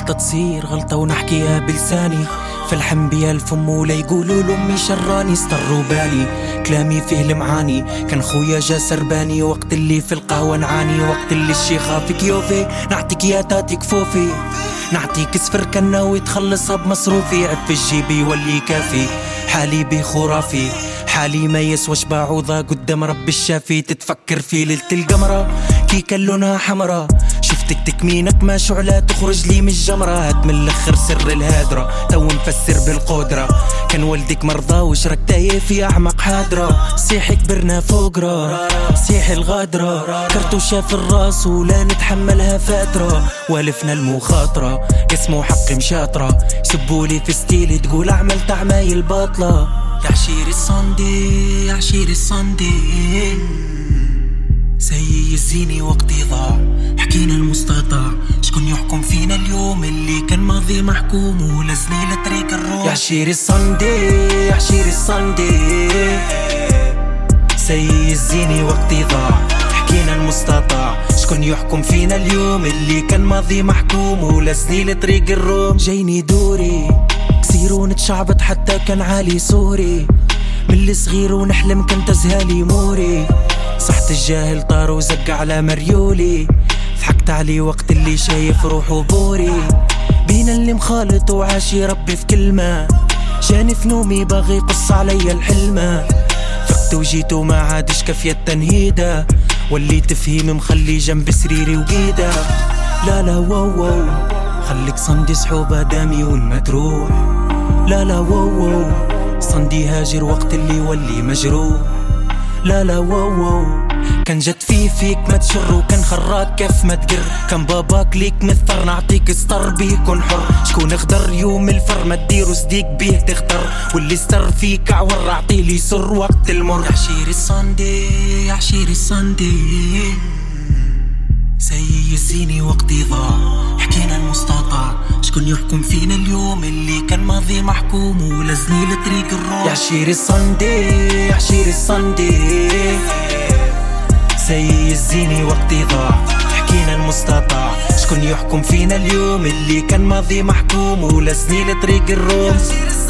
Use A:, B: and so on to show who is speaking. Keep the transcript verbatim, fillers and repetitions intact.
A: غلطة تصير غلطة ونحكيها بلساني، فالحم بيا الفم ولا يقولوا لأمي شراني. استروا بالي كلامي فيه المعاني، كان خويا جا سرباني وقت اللي في القهوة نعاني، وقت اللي الشيخة في كيوفي نعطيك يا تاتي كفوفي، نعطيك صفر كنا ويتخلصها بمصروفي، عف الجيبي واللي كافي حالي بي خرافي، حالي ما يسواش بعوضة قدام رب الشافي. تتفكر في ليلة القمرة كي كان لونها حمرا، شفتك تكمينك ما شعلة تخرج لي من الجمرة، هات من الاخر سر الهادرة تو مفسر بالقدرة، كان والدك مرضى وشرك تايه في اعمق حادرة، صيحي كبرنا فوقرا صيحي الغادرة، كرتوشة في الراس ولا نتحملها فترة، والفنا المخاطرة اسمه حق مشاطرة، سبولي في ستيلي تقول عملت عمايل باطلة. يا عشير الصندي يا عشير الصندي سيي الزيني وقتي ضاع، حكينا المستطاع شكون يحكم فينا اليوم اللي كان ماضي محكوم ولزني لطريق الروح. يا عشير الصندي يا عشير الصندي سيي الزيني وقتي ضاع، حكينا المستطاع شكون يحكم فينا اليوم اللي كان ماضي محكوم ولزني لطريق الروم. جايني دوري كسير ونتشعبط حتى كان عالي صوري، من الصغير ونحلم كنت ازهالي موري، صحت الجاهل طار وزق على مريولي، ضحكت عليه وقت اللي شايف روحه بوري، بين اللي مخالط وعاشي ربي في كلمة، جاني في نومي باغي يقص عليا الحلمة، فقت وجيتو ما عادش كافية التنهيدة، واللي تفهيم مخلي جنب سريري وقيدة. لا لا واو واو خليك صندي صحوبة دامي وين ما تروح، لا لا واو واو صندي هاجر وقت اللي يولي مجروح، لا لا واو واو كان جت فيه فيك ما تشر وكان خراك كيف ما تقر، كان باباك ليك مثر نعطيك ستر بيه كن حر، شكون اخضر يوم الفر ما تديرو صديق بيه تختر، واللي استر فيك عور اعطيلي سر وقت المر. يا عشير الصندي يا عشير الصندي سيي الزيني وقتي ضاع، حكينا المستطاع شكون يحكم فينا اليوم اللي كان ماضي محكوم ولزني لطريق الروح. يا عشير الصندي يا عشير الصندي سيي الزيني وقتي ضاع، حكينا المستطاع شكون يحكم فينا اليوم اللي كان ماضي محكوم ولزني لطريق الروم.